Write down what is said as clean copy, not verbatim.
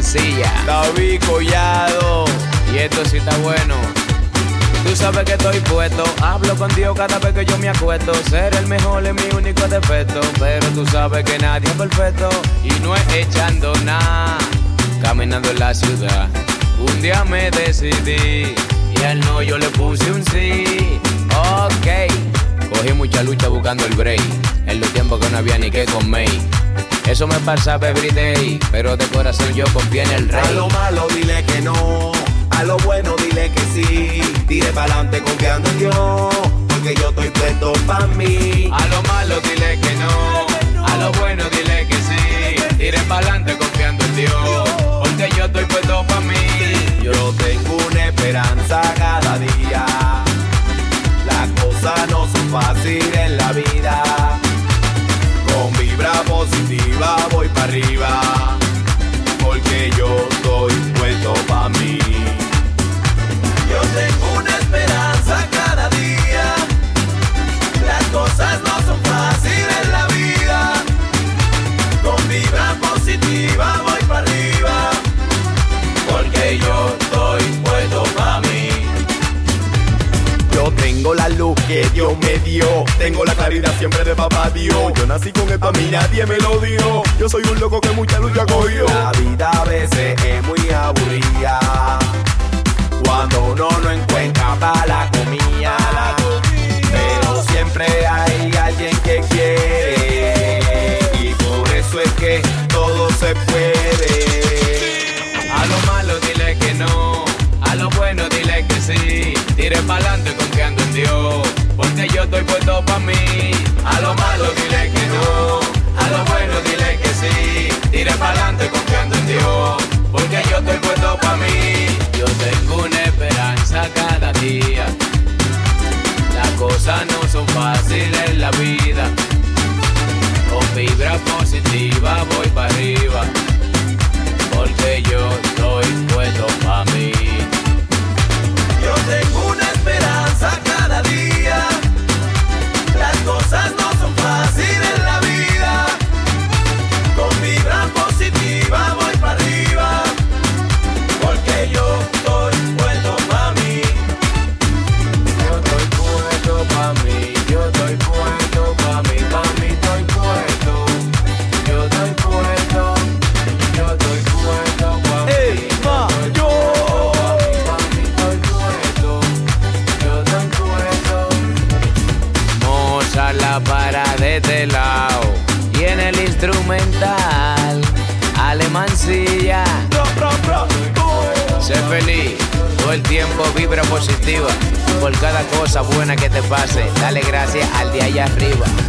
Mancilla, David Collado. Y esto sí está bueno. Tú sabes que estoy puesto, hablo con Dios cada vez que yo me acuesto. Ser el mejor es mi único defecto, pero tú sabes que nadie es perfecto. Y no es echando nada, caminando en la ciudad. Un día me decidí y al no yo le puse un sí. Ok, cogí mucha lucha buscando el break, en los tiempos que no había ni que comer. Eso me pasa every day, pero de corazón yo confío en el rey. A lo malo dile que no, a lo bueno dile que sí. Tire pa'lante confiando en Dios, porque yo estoy puesto pa' mí. A lo malo dile que no, a lo bueno dile que sí. Tire pa'lante confiando en Dios, porque yo estoy puesto pa' mí. Yo tengo una esperanza cada día, las cosas no son fáciles en la vida. Con vibra positiva voy para arriba, porque yo estoy puesto pa' mí. Yo tengo una esperanza cada día, las cosas no son fáciles en la vida. Con vibra positiva voy para arriba, porque yo estoy puesto pa' mí. Yo tengo la luz que Dios me dio, tengo la claridad siempre de papá Dios. Yo nací con esto, a mí nadie me lo dio. Yo soy un loco que mucha lucha cogió. La vida a veces es muy aburrida, cuando uno no encuentra para la comida. Pero siempre hay alguien que quiere, y por eso es que todo se puede. A lo malo dile que no, a lo bueno dile que sí. Tire pa'lante confiando en Dios, porque yo estoy puesto pa' mí. A lo malo dile que no, a lo bueno dile que sí. Tire pa'lante confiando en Dios, porque yo estoy puesto pa' mí. Yo tengo una esperanza cada día, las cosas no son fáciles en la vida. Con vibra positiva voy para arriba, porque yo estoy puesto pa' mí. Yo tengo una esperanza cada día, las cosas no son fáciles en la vida. Con vibra positiva voy para arriba, porque yo estoy puesto pa' mí. Yo estoy puesto pa' mí, yo estoy puesto pa' mí estoy puesto. Yo estoy puesto, yo estoy puesto pa' mí. La para de este lado y en el instrumental Alemancilla. Sé feliz todo el tiempo, vibra positiva por cada cosa buena que te pase. Dale gracias al de allá arriba.